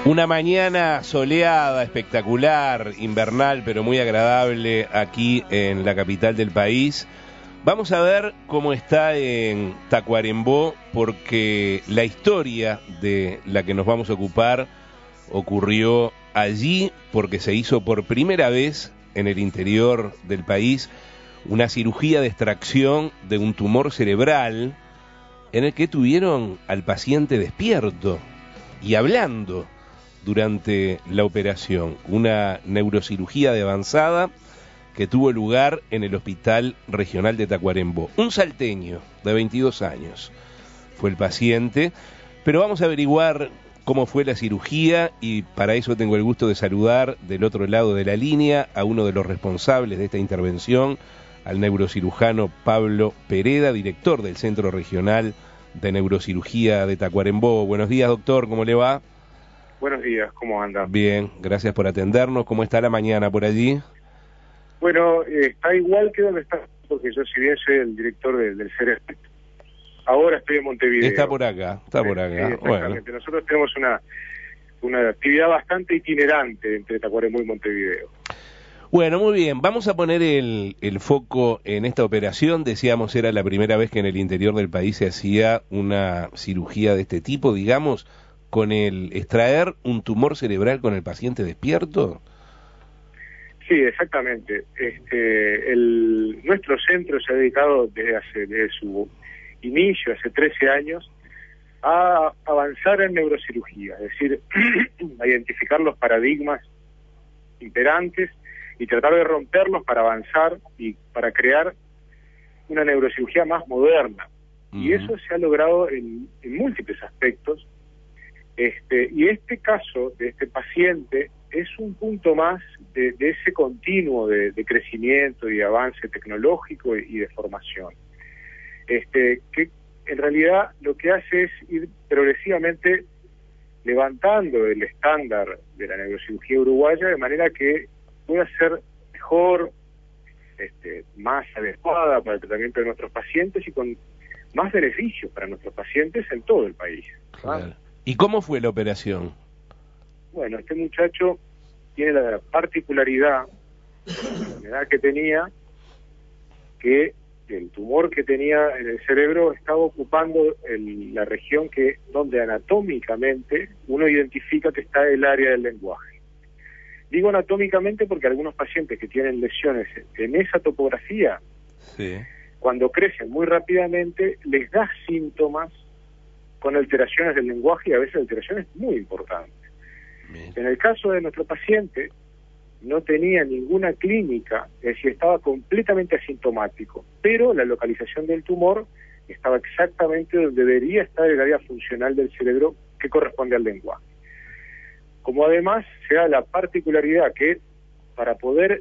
Una mañana soleada, espectacular, invernal, pero muy agradable aquí en la capital del país. Vamos a ver cómo está en Tacuarembó, porque la historia de la que nos vamos a ocupar ocurrió allí, porque se hizo por primera vez en el interior del país una cirugía de extracción de un tumor cerebral en el que tuvieron al paciente despierto y hablando durante la operación, una neurocirugía de avanzada que tuvo lugar en el Hospital Regional de Tacuarembó. Un salteño de 22 años fue el paciente, pero vamos a averiguar cómo fue la cirugía y para eso tengo el gusto de saludar del otro lado de la línea a uno de los responsables de esta intervención, al neurocirujano Pablo Pereda, director del Centro Regional de Neurocirugía de Tacuarembó. Buenos días, doctor, ¿cómo le va? Buenos días, ¿cómo anda? Bien, gracias por atendernos. ¿Cómo está la mañana por allí? Bueno, está igual que donde está, porque yo si bien soy el director del CERES, ahora estoy en Montevideo. Está por acá. Sí, exactamente. Bueno. Nosotros tenemos una actividad bastante itinerante entre Tacuarembó y Montevideo. Bueno, muy bien. Vamos a poner el foco en esta operación. Decíamos, era la primera vez que en el interior del país se hacía una cirugía de este tipo, digamos, con el extraer un tumor cerebral con el paciente despierto. Sí, exactamente. Nuestro centro se ha dedicado desde su inicio, hace 13 años, a avanzar en neurocirugía, es decir, a identificar los paradigmas imperantes y tratar de romperlos para avanzar y para crear una neurocirugía más moderna. Y eso se ha logrado en múltiples aspectos. Y este caso de este paciente es un punto más de ese continuo de crecimiento y avance tecnológico y de formación. Que en realidad lo que hace es ir progresivamente levantando el estándar de la neurocirugía uruguaya de manera que pueda ser mejor, más adecuada para el tratamiento de nuestros pacientes y con más beneficios para nuestros pacientes en todo el país. Claro. ¿Y cómo fue la operación? Bueno, este muchacho tiene la particularidad, por la enfermedad que tenía, que el tumor que tenía en el cerebro estaba ocupando la región donde anatómicamente uno identifica que está el área del lenguaje. Digo anatómicamente porque algunos pacientes que tienen lesiones en esa topografía, sí, cuando crecen muy rápidamente, les da síntomas con alteraciones del lenguaje y a veces alteraciones muy importantes. Bien. En el caso de nuestro paciente, no tenía ninguna clínica, es decir, estaba completamente asintomático, pero la localización del tumor estaba exactamente donde debería estar el área funcional del cerebro que corresponde al lenguaje. Como además se da la particularidad que para poder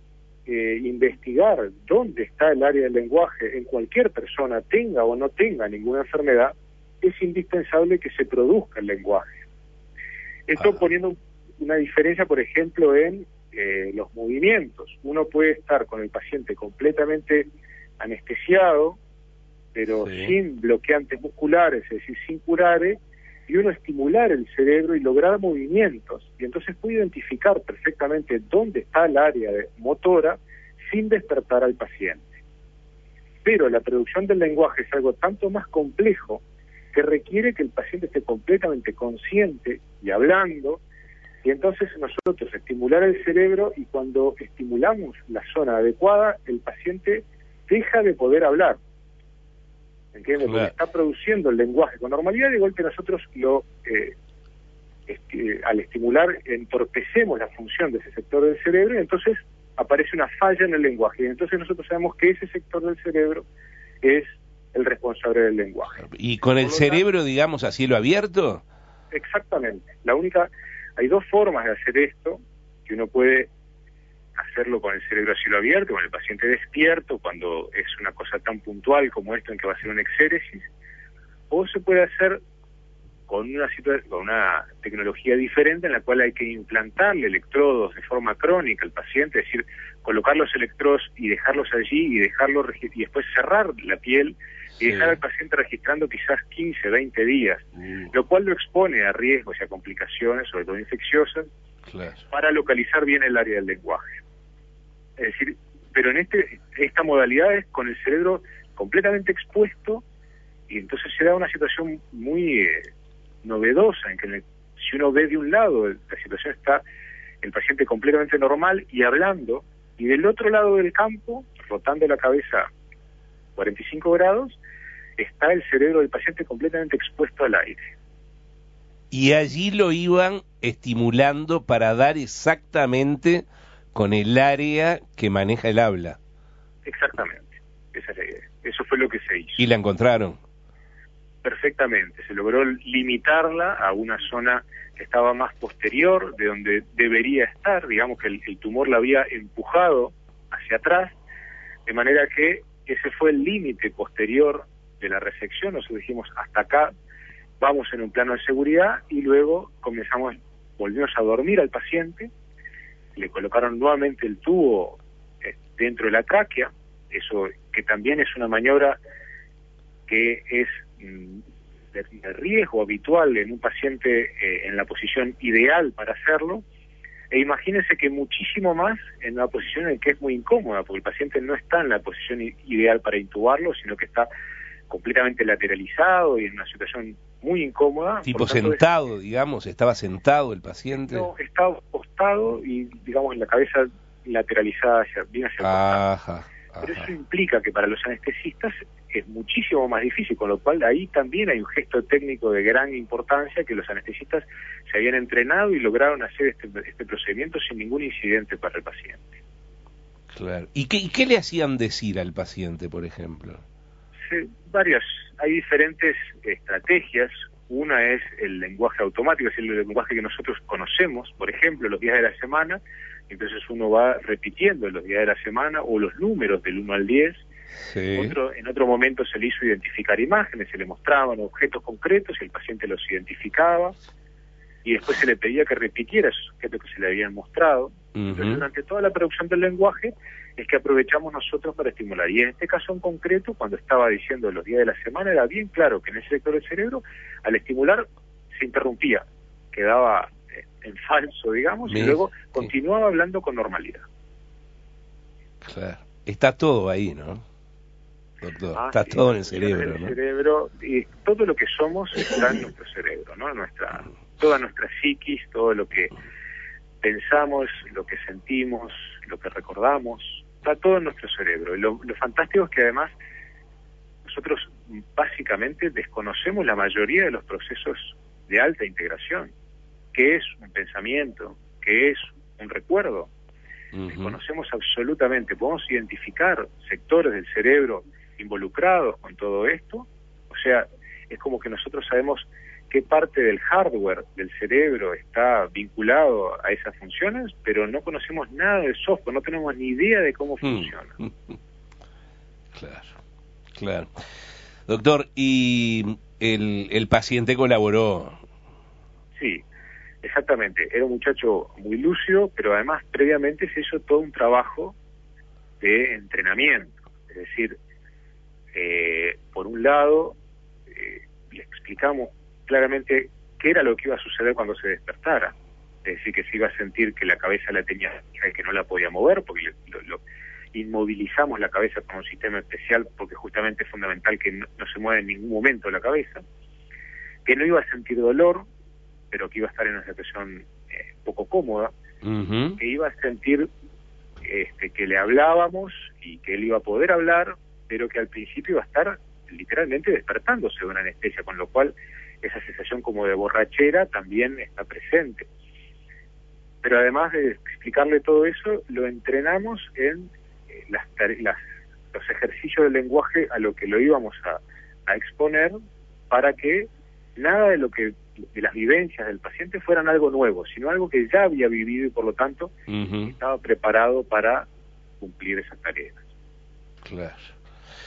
investigar dónde está el área del lenguaje en cualquier persona, tenga o no tenga ninguna enfermedad, es indispensable que se produzca el lenguaje. Esto poniendo una diferencia, por ejemplo, en los movimientos. Uno puede estar con el paciente completamente anestesiado, pero sí, sin bloqueantes musculares, es decir, sin curare, y uno estimular el cerebro y lograr movimientos, y entonces puede identificar perfectamente dónde está el área motora sin despertar al paciente. Pero la producción del lenguaje es algo tanto más complejo que requiere que el paciente esté completamente consciente y hablando, y entonces nosotros estimular el cerebro, y cuando estimulamos la zona adecuada, el paciente deja de poder hablar. ¿Entiendes? Porque está produciendo el lenguaje con normalidad, y de golpe nosotros al estimular entorpecemos la función de ese sector del cerebro, y entonces aparece una falla en el lenguaje, y entonces nosotros sabemos que ese sector del cerebro es el responsable del lenguaje. ¿Y con el cerebro, digamos, a cielo abierto? Exactamente. Hay dos formas de hacer esto, que uno puede hacerlo con el cerebro a cielo abierto, con el paciente despierto, cuando es una cosa tan puntual como esto en que va a ser una exéresis, o se puede hacer con una tecnología diferente en la cual hay que implantarle electrodos de forma crónica al paciente, es decir, colocar los electrodos y dejarlos allí y después cerrar la piel y dejar al paciente registrando quizás 15, 20 días, lo cual lo expone a riesgos y a complicaciones, sobre todo infecciosas, para localizar bien el área del lenguaje. Es decir, pero en esta modalidad es con el cerebro completamente expuesto, y entonces se da una situación muy novedosa, en que si uno ve de un lado, la situación está el paciente completamente normal y hablando, y del otro lado del campo, rotando la cabeza 45 grados, está el cerebro del paciente completamente expuesto al aire. Y allí lo iban estimulando para dar exactamente con el área que maneja el habla. Exactamente, esa es la idea. Eso fue lo que se hizo. ¿Y la encontraron? Perfectamente, se logró limitarla a una zona que estaba más posterior de donde debería estar, digamos que el tumor la había empujado hacia atrás, de manera que ese fue el límite posterior de la resección. Nosotros dijimos, hasta acá vamos en un plano de seguridad, y luego volvimos a dormir al paciente, le colocaron nuevamente el tubo dentro de la tráquea, eso que también es una maniobra que es de riesgo habitual en un paciente en la posición ideal para hacerlo, e imagínense que muchísimo más en una posición en que es muy incómoda, porque el paciente no está en la posición ideal para intubarlo, sino que está completamente lateralizado y en una situación muy incómoda. Tipo sentado, digamos, estaba sentado el paciente. No, estaba acostado y, digamos, la cabeza lateralizada bien hacia el costado. Pero eso implica que para los anestesistas es muchísimo más difícil, con lo cual ahí también hay un gesto técnico de gran importancia, que los anestesistas se habían entrenado y lograron hacer este procedimiento sin ningún incidente para el paciente. Claro. ¿Y qué le hacían decir al paciente, por ejemplo? Hay diferentes estrategias. Una es el lenguaje automático, es decir, el lenguaje que nosotros conocemos, por ejemplo, los días de la semana. Entonces uno va repitiendo los días de la semana o los números del 1 al 10. En otro momento se le hizo identificar imágenes, se le mostraban objetos concretos y el paciente los identificaba, y después se le pedía que repitiera esos objetos que se le habían mostrado. Entonces, durante toda la producción del lenguaje es que aprovechamos nosotros para estimular. Y en este caso en concreto, cuando estaba diciendo los días de la semana, era bien claro que en ese sector del cerebro, al estimular, se interrumpía, quedaba en falso, digamos, y luego continuaba hablando con normalidad. Claro. Está todo ahí, ¿no, doctor? Está todo en el cerebro, ¿no? El cerebro, y todo lo que somos está en nuestro cerebro, ¿no? Toda nuestra psiquis, todo lo que pensamos, lo que sentimos, lo que recordamos, está todo en nuestro cerebro. Y lo fantástico es que además nosotros básicamente desconocemos la mayoría de los procesos de alta integración. ¿Qué es un pensamiento? ¿Qué es un recuerdo? Desconocemos absolutamente. Podemos identificar sectores del cerebro involucrados con todo esto. O sea, es como que nosotros sabemos qué parte del hardware del cerebro está vinculado a esas funciones, pero no conocemos nada del software, no tenemos ni idea de cómo funciona. Claro. Doctor, ¿y el paciente colaboró? Sí, exactamente. Era un muchacho muy lúcido, pero además previamente se hizo todo un trabajo de entrenamiento. Es decir, por un lado, le explicamos claramente qué era lo que iba a suceder cuando se despertara. Es decir, que se iba a sentir que la cabeza la tenía y que no la podía mover, porque inmovilizamos la cabeza con un sistema especial, porque justamente es fundamental que no se mueva en ningún momento la cabeza, que no iba a sentir dolor, pero que iba a estar en una situación poco cómoda, que iba a sentir que le hablábamos y que él iba a poder hablar, pero que al principio iba a estar literalmente despertándose de una anestesia, con lo cual esa sensación como de borrachera también está presente. Pero además de explicarle todo eso, lo entrenamos en los ejercicios del lenguaje a lo que lo íbamos a exponer, para que nada de las vivencias del paciente fueran algo nuevo, sino algo que ya había vivido y por lo tanto estaba preparado para cumplir esas tareas. Claro.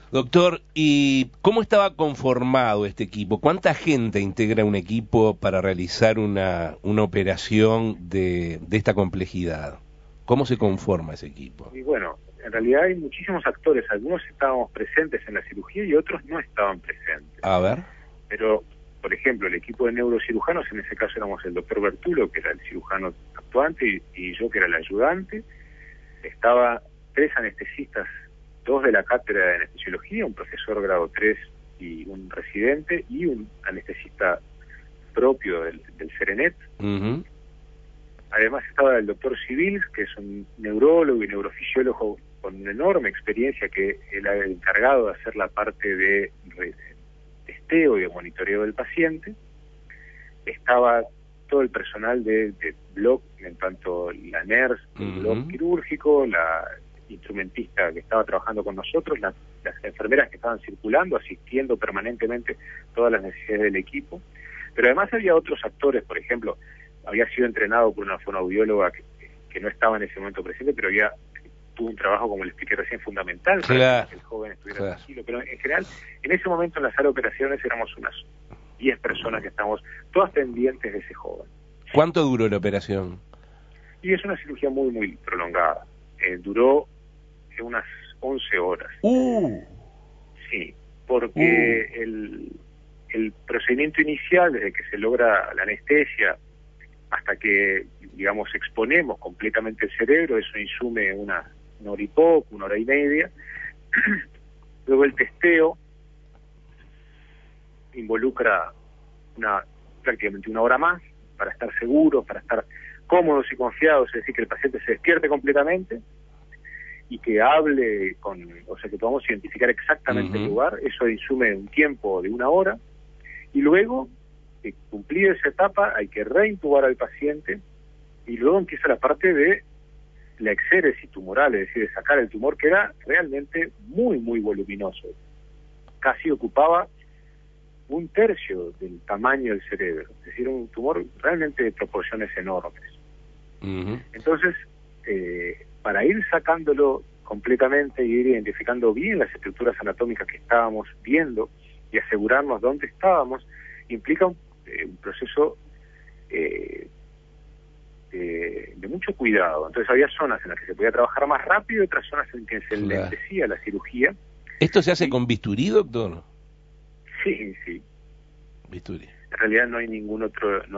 Doctor, ¿y cómo estaba conformado este equipo? ¿Cuánta gente integra un equipo para realizar una operación de esta complejidad? ¿Cómo se conforma ese equipo? Y bueno, en realidad hay muchísimos actores, algunos estábamos presentes en la cirugía y otros no estaban presentes. A ver. Pero, por ejemplo, el equipo de neurocirujanos, en ese caso éramos el doctor Bertulo, que era el cirujano actuante, y yo, que era el ayudante. Estaba 3 anestesistas, 2 de la cátedra de anestesiología, un profesor grado 3 y un residente, y un anestesista propio del Serenet. Uh-huh. Además estaba el doctor Civils, que es un neurólogo y neurofisiólogo con una enorme experiencia, que él era el encargado de hacer la parte de testeo y de monitoreo del paciente. Estaba todo el personal de bloc, en tanto la NERS, el bloc quirúrgico, la instrumentista que estaba trabajando con nosotros, las enfermeras que estaban circulando, asistiendo permanentemente todas las necesidades del equipo. Pero además había otros actores, por ejemplo, había sido entrenado por una fonoaudióloga que no estaba en ese momento presente, pero tuvo un trabajo, como le expliqué recién, fundamental para que el joven estuviera tranquilo. Pero en general, en ese momento en la sala de operaciones éramos unas 10 personas que estábamos todas pendientes de ese joven. ¿Cuánto duró la operación? Y es una cirugía muy, muy prolongada. Duró unas 11 horas. Sí, porque el procedimiento inicial, desde que se logra la anestesia hasta que, digamos, exponemos completamente el cerebro, eso insume una hora y poco, 1 hora y media. Luego el testeo involucra prácticamente 1 hora más, para estar seguros, para estar cómodos y confiados, es decir, que el paciente se despierte completamente y que hable o sea, que podamos identificar exactamente el lugar. Eso insume un tiempo de 1 hora, y luego, cumplida esa etapa, hay que reintubar al paciente, y luego empieza la parte de la exéresis tumoral, es decir, de sacar el tumor, que era realmente muy, muy voluminoso. Casi ocupaba 1/3 del tamaño del cerebro, es decir, un tumor realmente de proporciones enormes. Entonces, para ir sacándolo completamente y ir identificando bien las estructuras anatómicas que estábamos viendo y asegurarnos dónde estábamos, implica un proceso de mucho cuidado. Entonces había zonas en las que se podía trabajar más rápido y otras zonas en que se lentecía la cirugía. ¿Esto se hace con bisturí, doctor? Sí, sí. Bisturí. En realidad no hay ninguna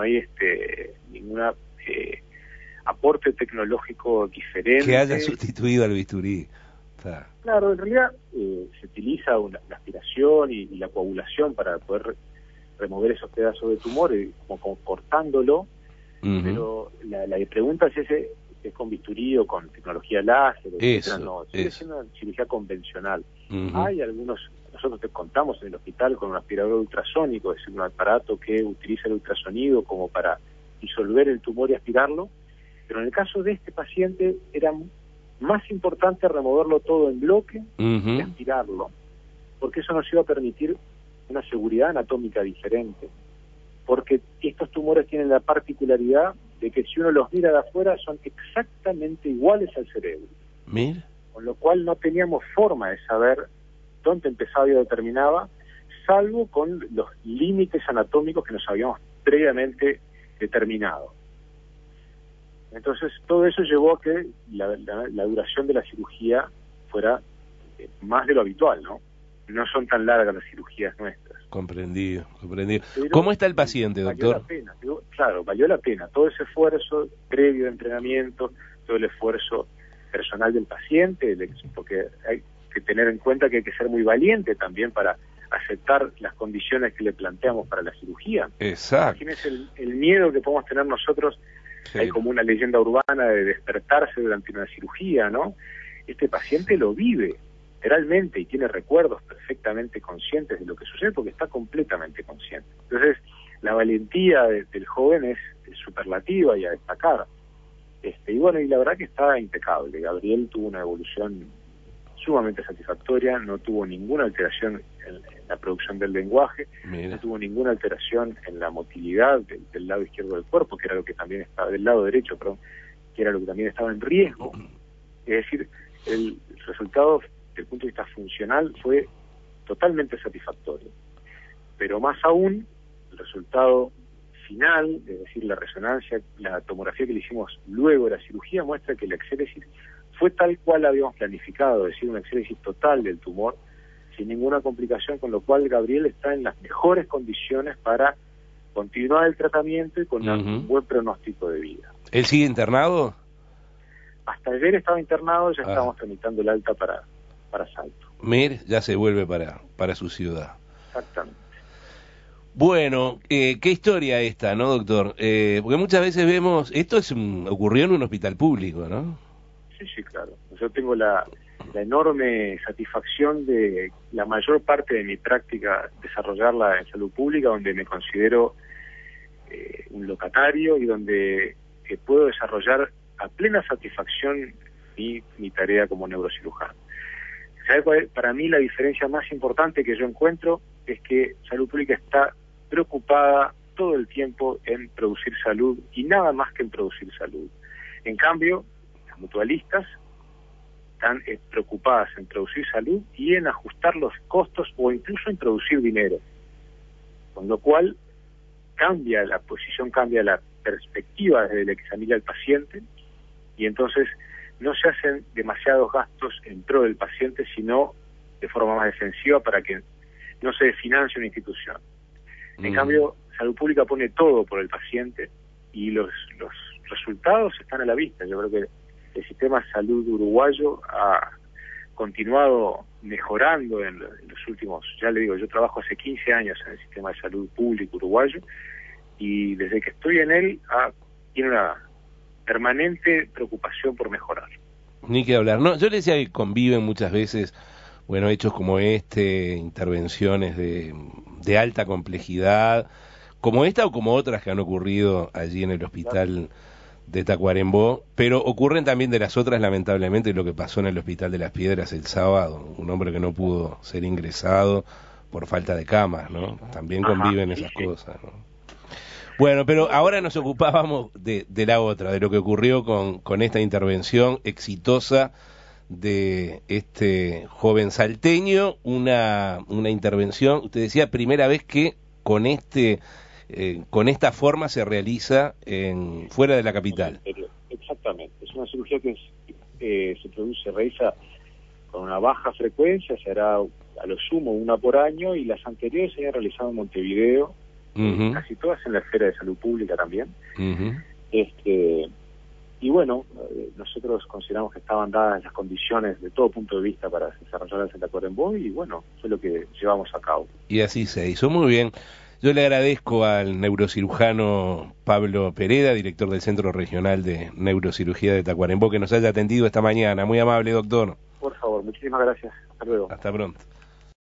aporte tecnológico diferente que haya sustituido al bisturí. Claro, en realidad se utiliza la aspiración y la coagulación para poder remover esos pedazos de tumor, como cortándolo. Pero la pregunta es es con bisturí o con tecnología láser, etcétera. No, sigue siendo una cirugía convencional. Hay nosotros te contamos en el hospital con un aspirador ultrasónico, es decir, un aparato que utiliza el ultrasonido como para disolver el tumor y aspirarlo, pero en el caso de este paciente era más importante removerlo todo en bloque y aspirarlo, porque eso nos iba a permitir una seguridad anatómica diferente, porque estos tumores tienen la particularidad de que si uno los mira de afuera son exactamente iguales al cerebro. Mira. Con lo cual no teníamos forma de saber dónde empezaba y dónde terminaba, salvo con los límites anatómicos que nos habíamos previamente determinado. Entonces todo eso llevó a que la duración de la cirugía fuera más de lo habitual, ¿no? No son tan largas las cirugías nuestras. Comprendido. Pero ¿cómo está el paciente, doctor? Valió la pena, claro, valió la pena. Todo ese esfuerzo previo de entrenamiento, todo el esfuerzo personal del paciente, porque hay que tener en cuenta que hay que ser muy valiente también para aceptar las condiciones que le planteamos para la cirugía. Exacto. Imagínense el miedo que podemos tener nosotros. Sí. Hay como una leyenda urbana de despertarse durante una cirugía, ¿no? Este paciente lo vive literalmente y tiene recuerdos perfectamente conscientes de lo que sucede porque está completamente consciente. Entonces, la valentía del joven es superlativa y a destacar. Y bueno, y la verdad que está impecable. Gabriel tuvo una evolución sumamente satisfactoria, no tuvo ninguna alteración en la producción del lenguaje, no tuvo ninguna alteración en la motilidad del lado izquierdo del cuerpo, que era lo que también estaba, del lado derecho, perdón, que era lo que también estaba en riesgo. Es decir, el resultado desde el punto de vista funcional fue totalmente satisfactorio. Pero más aún, el resultado final, es decir, la resonancia, la tomografía que le hicimos luego de la cirugía, muestra que la exéresis fue tal cual la habíamos planificado, es decir, una exéresis total del tumor, sin ninguna complicación, con lo cual Gabriel está en las mejores condiciones para continuar el tratamiento y con un buen pronóstico de vida. ¿Él sigue internado? Hasta ayer estaba internado, ya estábamos tramitando el alta para Salto. Mir ya se vuelve para su ciudad. Exactamente. Bueno, qué historia esta, ¿no, doctor? Porque muchas veces vemos, esto ocurrió en un hospital público, ¿no? Sí, claro. Yo tengo la enorme satisfacción de la mayor parte de mi práctica desarrollarla en salud pública, donde me considero un locatario y donde puedo desarrollar a plena satisfacción mi tarea como neurocirujano. ¿Sabe cuál es? Para mí la diferencia más importante que yo encuentro es que salud pública está preocupada todo el tiempo en producir salud y nada más que en producir salud. En cambio, las mutualistas están preocupadas en producir salud y en ajustar los costos o incluso en producir dinero. Con lo cual cambia la posición, cambia la perspectiva desde la que se mira al paciente y entonces no se hacen demasiados gastos en pro del paciente, sino de forma más defensiva para que no se financie una institución. En cambio, salud pública pone todo por el paciente y los resultados están a la vista. Yo creo que el sistema de salud uruguayo ha continuado mejorando en los últimos, ya le digo, yo trabajo hace 15 años en el sistema de salud público uruguayo y desde que estoy en él tiene una permanente preocupación por mejorar. Ni que hablar. No, yo le decía que conviven muchas veces, bueno, hechos como intervenciones de alta complejidad, como esta o como otras que han ocurrido allí en el hospital de Tacuarembó, pero ocurren también de las otras, lamentablemente, lo que pasó en el Hospital de las Piedras el sábado, un hombre que no pudo ser ingresado por falta de camas, ¿no? También conviven esas cosas, ¿no? Bueno, pero ahora nos ocupábamos de la otra, de lo que ocurrió con esta intervención exitosa de este joven salteño, una intervención, usted decía, primera vez que con esta forma se realiza fuera de la capital. Exactamente, es una cirugía que se realiza con una baja frecuencia, se hará a lo sumo una por año y las anteriores se han realizado en Montevideo, casi todas en la esfera de salud pública también. Y bueno, nosotros consideramos que estaban dadas las condiciones de todo punto de vista para desarrollar el Tacuarembó y bueno, fue lo que llevamos a cabo. Y así se hizo, muy bien. Yo le agradezco al neurocirujano Pablo Pereda, director del Centro Regional de Neurocirugía de Tacuarembó, que nos haya atendido esta mañana. Muy amable, doctor. Por favor, muchísimas gracias. Hasta luego. Hasta pronto.